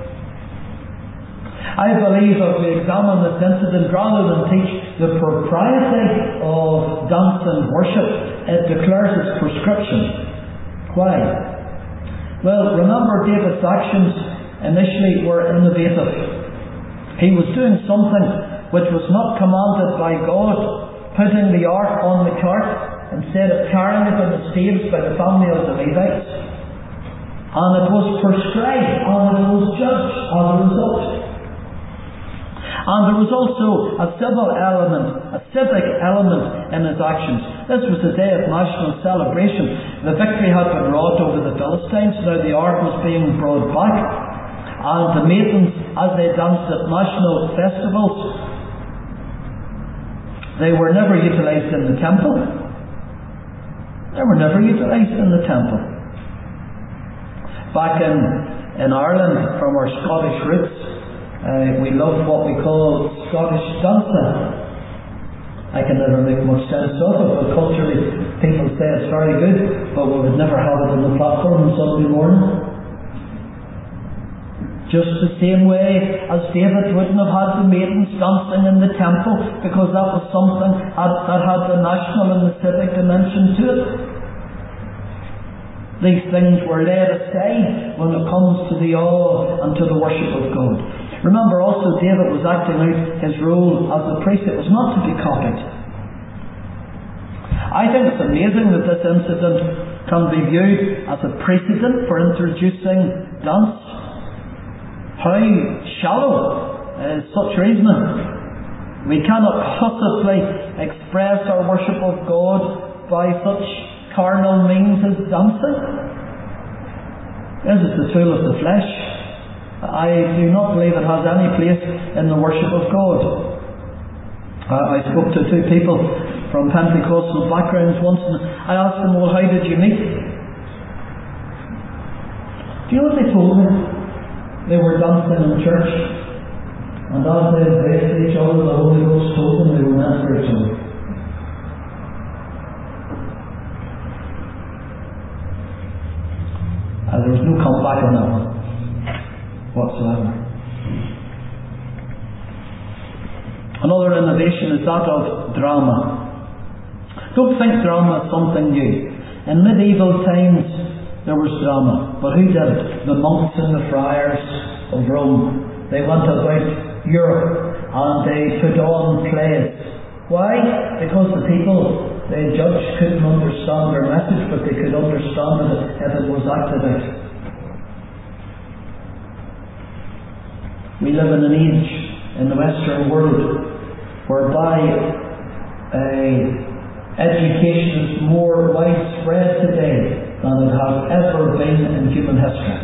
I believe if we examine this incident, rather than teach the propriety of dance and worship, it declares its prescription. Why? Well, remember, David's actions initially were innovative. He was doing something which was not commanded by God, putting the ark on the cart instead of carrying it in the staves by the family of the Levites. And it was prescribed and it was judged as a result. And there was also a civic element in his actions. This was a day of national celebration. The victory had been wrought over the Philistines. Now the ark was being brought back. And the maidens, as they danced at national festivals, they were never utilised in the temple. They were never utilised in the temple. Back in Ireland, from our Scottish roots, we love what we call Scottish dancing. I can never make much sense of it, but culturally people say it's very good, but we would never have it on the platform on Sunday morning. Just the same way as David wouldn't have had the maidens dancing in the temple, because that was something that had the national and the civic dimension to it. These things were laid aside when it comes to the awe and to the worship of God. Remember also, David was acting out his role as a priest. It was not to be copied. I think it's amazing that this incident can be viewed as a precedent for introducing dance. How shallow is such reasoning? We cannot possibly express our worship of God by such carnal means as dancing. This is the tool of the flesh. I do not believe it has any place in the worship of God. I spoke to two people from Pentecostal backgrounds once, and I asked them, well, how did you meet? Do you know what they told me? They were dancing in church, and as they embraced each other, the Holy Ghost told them they were meant for each other. There was no comeback on that one whatsoever. Another innovation is that of drama. Don't think drama is something new. In medieval times there was drama, but who did it? The monks and the friars of Rome. They went about Europe and they put on plays. Why? Because the people they judged couldn't understand their message, but they could understand it if it was acted out. We live in an age in the Western world whereby education is more widespread today than it has ever been in human history.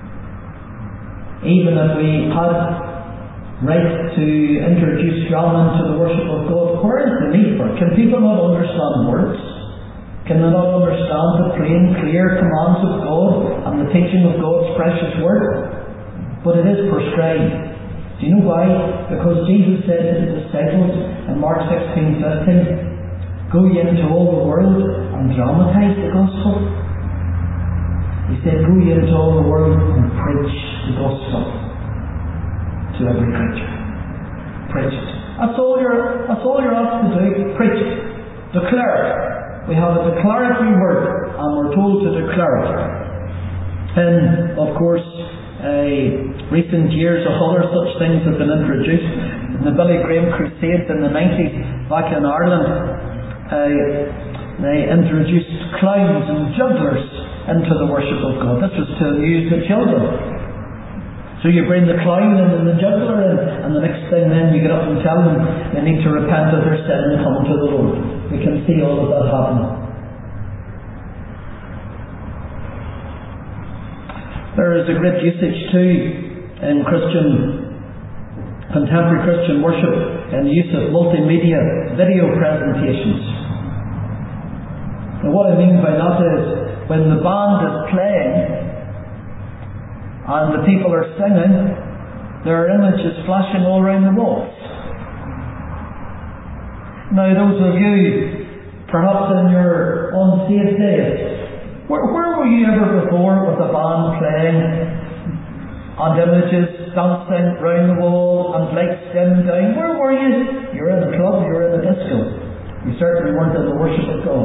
Even if we had right to introduce drama into the worship of God, where is the need for it? Can people not understand words? Can they not understand the plain, clear commands of God and the teaching of God's precious Word. But it is prescribed. Do you know why? Because Jesus said to the disciples in Mark 16:15, "Go ye into all the world and dramatise the gospel." He said, "Go ye into all the world and preach the gospel to every creature." Preach it. That's all you're asked to do. Preach it. Declare it. We have a declaratory word, and we're told to declare it. And of course, recent years, other such things have been introduced. In the Billy Graham Crusades in the 90s, back in Ireland, they introduced clowns and jugglers into the worship of God. This was to amuse the children. So you bring the clown and the juggler in, and the next thing then you get up and tell them they need to repent of their sin and come to the Lord. We can see all of that happening. There is a great usage too in contemporary Christian worship in the use of multimedia video presentations. And what I mean by that is, when the band is playing and the people are singing, there are images flashing all around the walls. Now, those of you, perhaps in your unsaved days, where were you ever before with a band playing and images dancing round the wall and lights dimming down? Where were you? You're in a club, you're in a disco. You certainly weren't in the worship of God.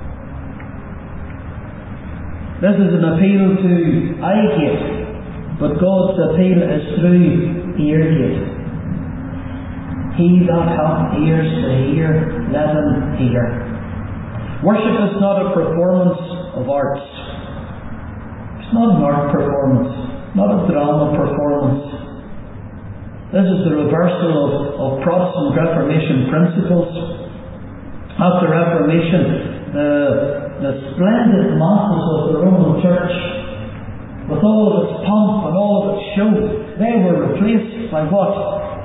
This is an appeal to eye gate, but God's appeal is through ear gate. He that hath ears to hear, let him hear. Worship is not a performance of arts. It's not an art performance, not a drama performance. This is the reversal of Protestant Reformation principles. After Reformation, the splendid masses of the Roman Church, with all of its pomp and all of its show, they were replaced by what?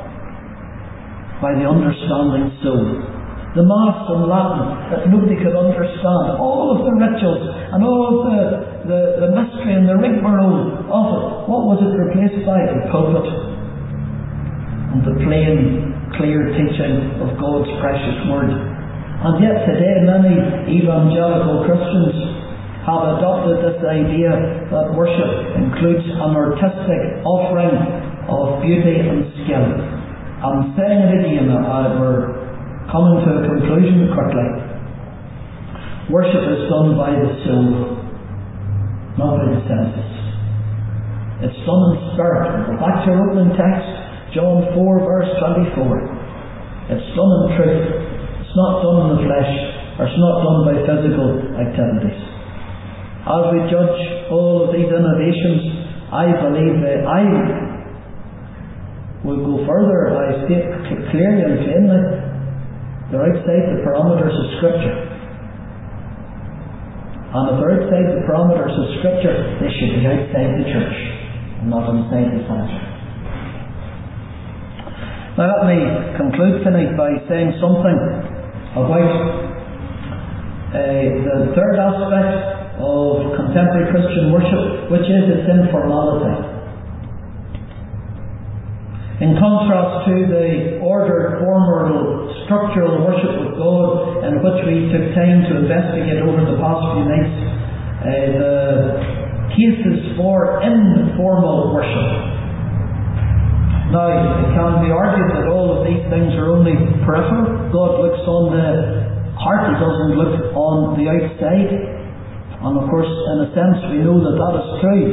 By the understanding soul. The Mass in Latin that nobody could understand. All of the rituals and all of the mystery and the rigmarole of it. What was it replaced by? The pulpit and the plain, clear teaching of God's precious Word. And yet today many evangelical Christians have adopted this idea that worship includes an artistic offering of beauty and skill. I'm saying it again, we're coming to a conclusion quickly. Worship is done by the soul, not by the senses. It's done in spirit. Go back to your opening text, John 4 verse 24. It's done in truth. It's not done in the flesh, or it's not done by physical activities. As we judge all of these innovations, I believe that I will go further. I state clearly and plainly, they're outside the parameters of Scripture. And if they're outside the parameters of Scripture, they should be outside the church, and not inside the sanctuary. Now let me conclude tonight by saying something about the third aspect of contemporary Christian worship, which is its informality. In contrast to the ordered, formal, structural worship of God in which we took time to investigate over the past few nights, the cases for informal worship. Now, it can be argued that all of these things are only peripheral. God looks on the heart, He doesn't look on the outside. And of course, in a sense, we know that that is true.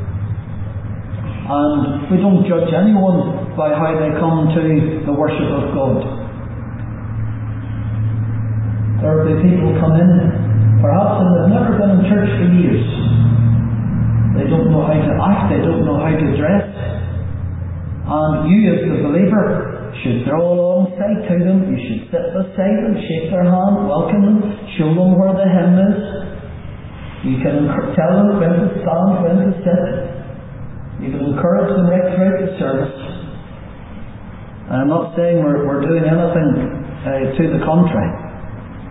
And we don't judge anyone by how they come to the worship of God. There will be people come in, perhaps, and they've never been in church for years. They don't know how to act, they don't know how to dress. And you, as the believer, should draw alongside to them. You should sit beside them, shake their hand, welcome them, show them where the hymn is. You can tell them when to stand, when to sit. You can encourage them right throughout the service. I'm not saying we're doing anything to the contrary.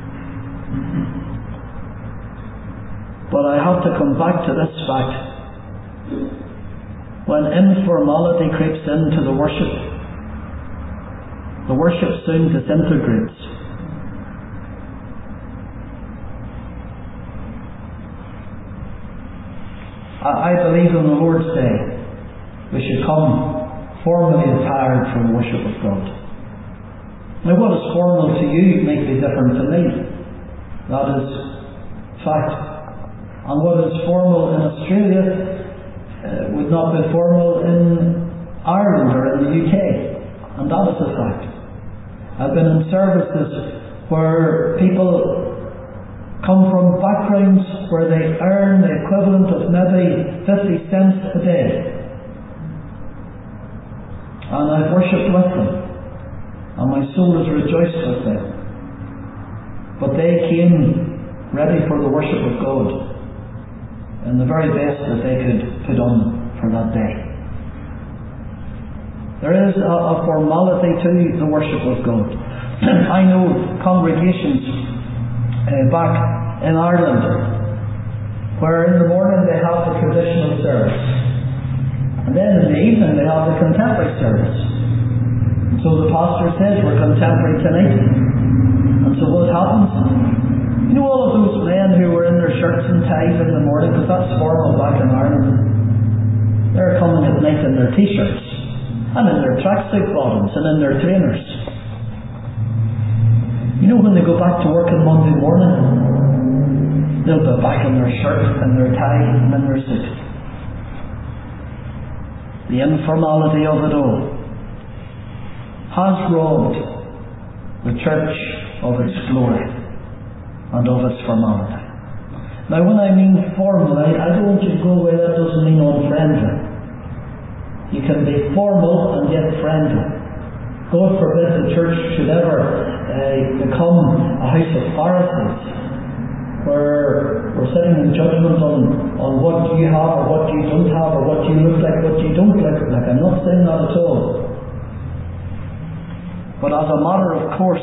But I have to come back to this fact. When informality creeps into the worship soon disintegrates. I believe on the Lord's Day we should come formally attired for the worship of God. Now, what is formal to you may be different to me. That is fact. And what is formal in Australia would not be formal in Ireland or in the UK. And that is a fact. I've been in services where people come from backgrounds where they earn the equivalent of maybe 50 cents a day. And I've worshipped with them. And my soul has rejoiced with them. But they came ready for the worship of God in the very best that they could put on for that day. There is a formality to the worship of God. I know congregations back in Ireland where in the morning they have the traditional service, and then in the evening they have the contemporary service. And so the pastor says, we're contemporary tonight. And so what happens? You know, all of those men who were in their shirts and ties in the morning, because that's formal back in Ireland, they're coming at night in their t-shirts and in their tracksuit bottoms and in their trainers. You know, when they go back to work on Monday morning, they'll be back in their shirt and their tie and in their suit. The informality of it all has robbed the church of its glory and of its formality. Now, when I mean formal, I don't want you to go away, that doesn't mean unfriendly. You can be formal and yet friendly. God forbid the church should ever become a house of Pharisees, where we're sitting in judgment on what you have or what you don't have, or what you look like, what you don't look like. I'm not saying that at all. But as a matter of course,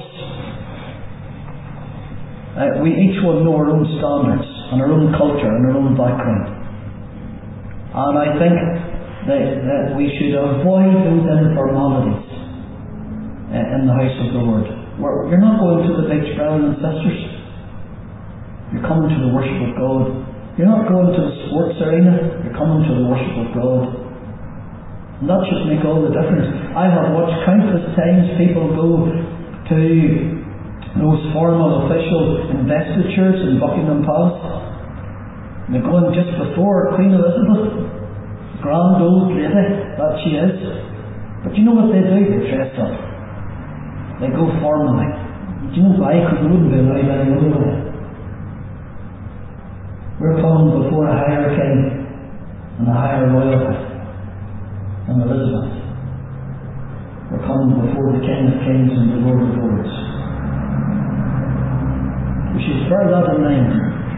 we each one know our own standards and our own culture and our own background. And I think that we should avoid those informalities in the house of the Lord. You're not going to the beach, brothers and sisters. You're coming to the worship of God. You're not going to the sports arena. You're coming to the worship of God. And that should make all the difference. I have watched countless times people go to those formal official investitures in Buckingham Palace. And they're going just before Queen Elizabeth, grand old lady that she is. But you know what they do? They dress up. They go formally. Do you know why? Because they wouldn't be allowed any other way. We're coming before a higher king and a higher royalty than Elizabeth. We're coming before the King of Kings and the Lord of Lords. We should bear that in mind.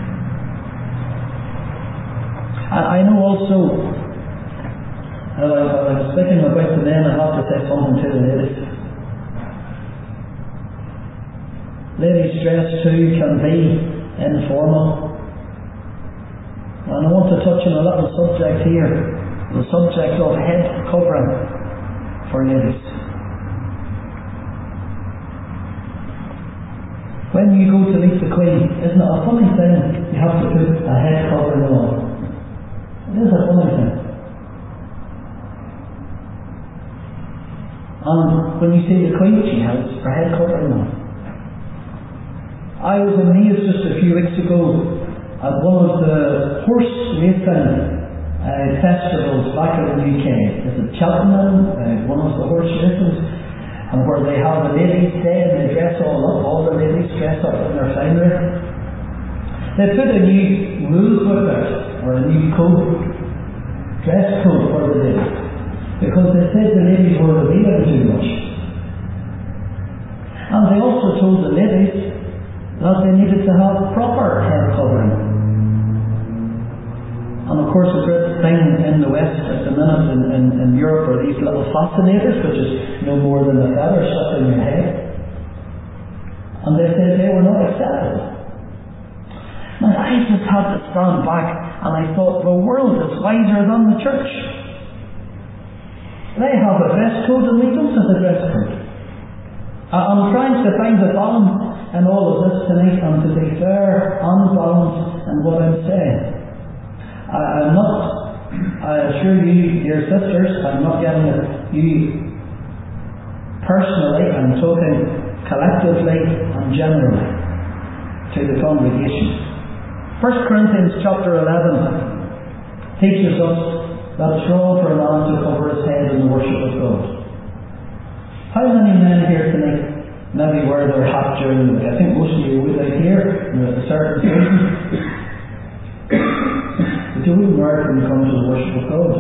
I know also, as I was thinking about the men, I have to say something to the ladies. Ladies' dress too can be informal. And I want to touch on a little subject here, the subject of head covering for ladies. When you go to meet the Queen, isn't it a funny thing you have to put a head covering on? It is a funny thing. And when you see the Queen, she has her head covering on. I was amazed just a few weeks ago at one of the horse racing festivals back in the UK. Is it Cheltenham? One of the horse races, and where they have the ladies day and they dress all the ladies dress up in their finery. They put a new rule book out, or a new dress code for the ladies, because they said the ladies were revealing too much. And they also told the ladies that they needed to have proper head covering. And of course the great thing in the West at the minute in Europe are these little fascinators, which is no more than a feather stuck in your head. And they said they were not accepted. Now I just had to stand back And I thought, the world is wiser than the church. They have a dress code and we don't have a dress code. I'm trying to find a balance in all of this tonight, and to be fair and balanced in what I'm saying. I'm not, I assure you, dear sisters, I'm not getting at you personally. I'm talking collectively and generally to the congregation. 1 Corinthians chapter 11 teaches us that it's wrong for a man to cover his head in the worship of God. How many men here tonight maybe wear their hat during the week? I think most of you would out here at a certain season. But you wouldn't wear it when you come to the worship of God.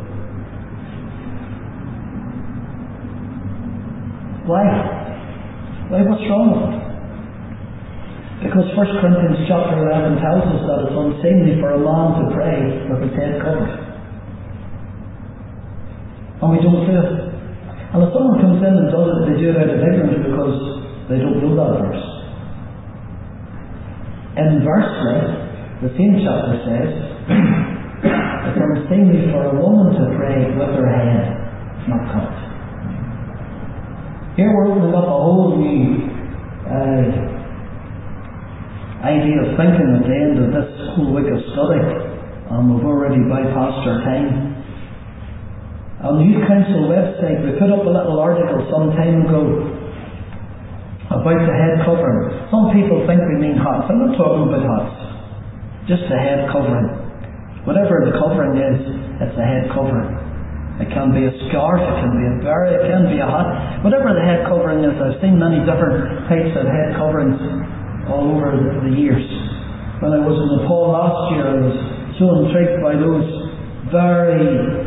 Why? What's wrong with it? Because 1 Corinthians chapter 11 tells us that it's unseemly for a man to pray with his head covered. And we don't do it. And if someone comes in and does it, they do it out of ignorance because they don't know that verse. Inversely, the same chapter says, it's unseemly for a woman to pray with her head not covered. Here we're opening up a whole new idea of thinking at the end of this whole week of study, and we've already bypassed our time. On the Youth Council website, we put up a little article some time ago about the head covering. Some people think we mean hats. I'm not talking about hats, just the head covering. Whatever the covering is, it's a head covering. It can be a scarf, it can be a beret, it can be a hat. Whatever the head covering is, I've seen many different types of head coverings all over the years. When I was in Nepal last year, I was so intrigued by those very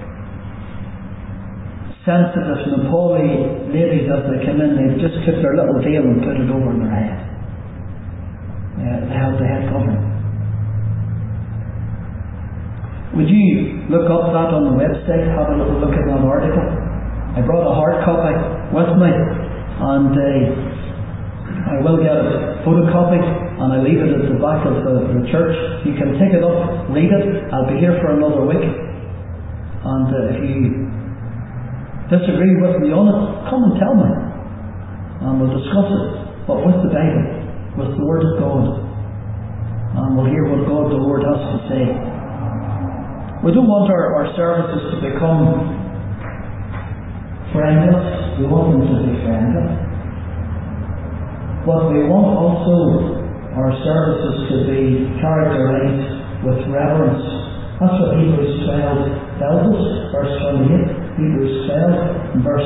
sensitive Nepali ladies as they came in. They just took their little veil and put it over their head. They held the head covering. Would you look up that on the website, have a little look at that article? I brought a hard copy with me, and I will get it photocopied, and I leave it at the back of the church. You can take it up, read it. I'll be here for another week, and if you disagree with me on it, come and tell me, and we'll discuss it, but with the Bible, with the Word of God, and we'll hear what God the Lord has to say. We don't want our services to become friendless. We want them to be friendly. But we want also our services to be characterized with reverence. That's what Hebrews 12 tells us, verse 28. Hebrews 12 and verse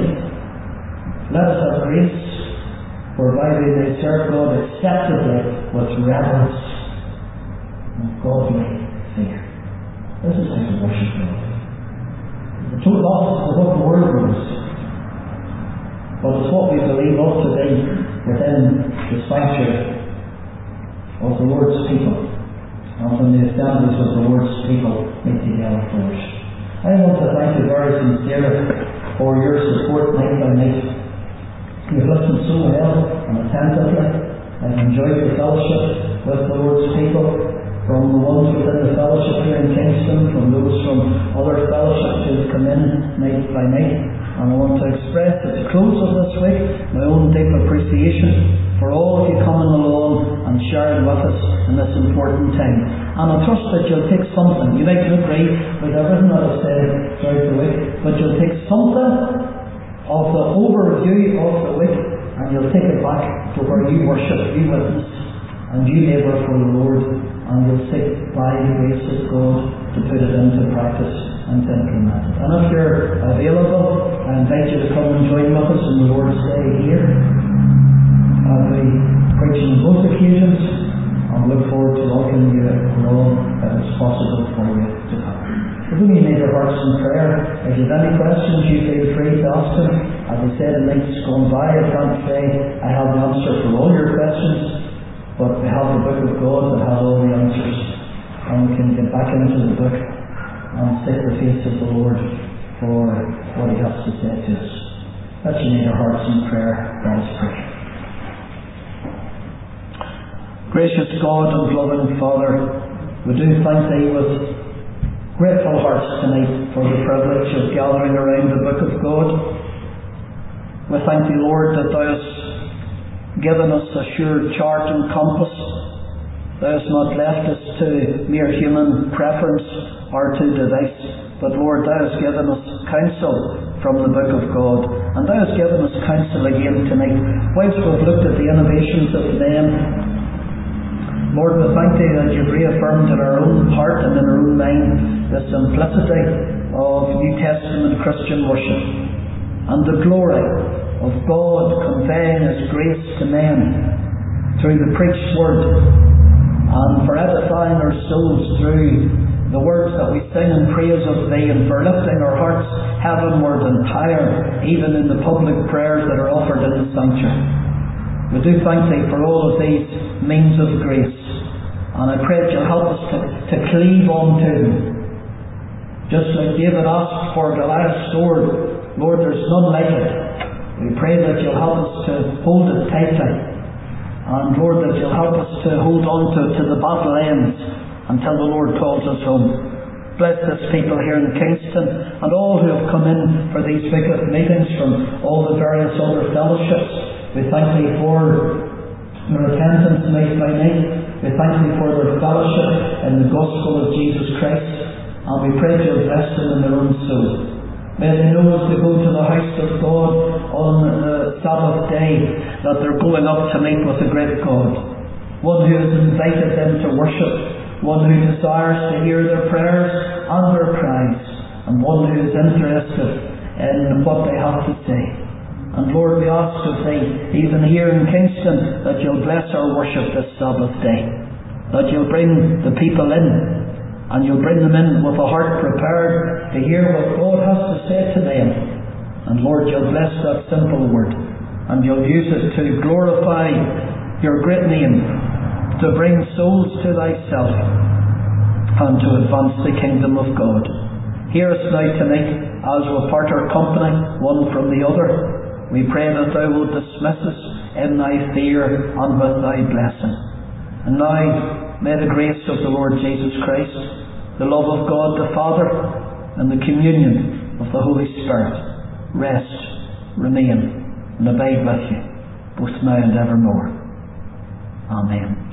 28. Let us have grace whereby we may serve God acceptably with reverence and godly fear. This is how to worship God. The total opposite of what the world knows, but it's what we believe ought to be within the sanctuary of the Lord's people, and when the assemblies of the Lord's people meet together for worship. I want to thank you very sincerely for your support night by night. You've listened so well and attentively. I've enjoyed the fellowship with the Lord's people, from the ones within the fellowship here in Kingston, from those from other fellowships who have come in night by night. And I want to express at the close of this week my own deep appreciation for all of you coming along and sharing with us in this important time. And I trust that you'll take something. You might not agree with everything that I've said throughout the week, but you'll take something of the overview of the week, and you'll take it back to where you worship, you witness, and you labour for the Lord, and you'll seek by the grace of God to put it into practice and to implement it. And if you're available, I invite you to come and join with us in the Lord's Day here. I'll be preaching on both occasions, and look forward to welcoming you along if it's possible for you to come. We're going to make our hearts in prayer. If you have any questions, you feel free to ask them. As I said, in nights gone by, I can't say I have the answer for all your questions, but we have the Book of God that has all the answers, and we can get back into the book and seek the face of the Lord for what He has to say to us. Let's unite our hearts in prayer. Let us pray. Gracious God and loving Father, We do thank Thee with grateful hearts tonight for the privilege of gathering around the Book of God. We thank Thee, Lord, that Thou hast given us a sure chart and compass. Thou hast not left us to mere human preference or to device, but Lord, Thou hast given us counsel from the Book of God, and Thou hast given us counsel again tonight. Whilst we've looked at the innovations of men, Lord, we thank Thee that You've reaffirmed in our own heart and in our own mind the simplicity of New Testament Christian worship and the glory of God conveying His grace to men through the preached word, and for edifying our souls through the words that we sing in praise of Thee, and for lifting our hearts heavenward and higher, even in the public prayers that are offered in the sanctuary. We do thank Thee for all of these means of grace, and I pray that You'll help us to cleave on to them. Just like David asked for Goliath's sword, Lord, there's none like it. We pray that You'll help us to hold it tightly, and Lord, that You'll help us to hold on to the battle ends until the Lord calls us home. Bless this people here in Kingston and all who have come in for these Wycliffe meetings from all the various other fellowships. We thank Thee for their attendance night by night. We thank Thee for their fellowship in the gospel of Jesus Christ, and we pray that You'll bless them in their own soul. May they know as they go to the house of God on the Sabbath day that they're going up to meet with the great God, one who has invited them to worship, one who desires to hear their prayers and their cries, and one who is interested in what they have to say. And Lord, we ask of Thee, even here in Kingston, that You'll bless our worship this Sabbath day, that You'll bring the people in, and You'll bring them in with a heart prepared to hear what God has to say to them. And Lord, You'll bless that simple word, and You'll use it to glorify Your great name, to bring souls to Thyself, and to advance the kingdom of God. Hear us now tonight as we part our company, one from the other. We pray that Thou wilt dismiss us in Thy fear and with Thy blessing. And now, may the grace of the Lord Jesus Christ, the love of God the Father, and the communion of the Holy Spirit rest, remain, and abide with you, both now and evermore. Amen.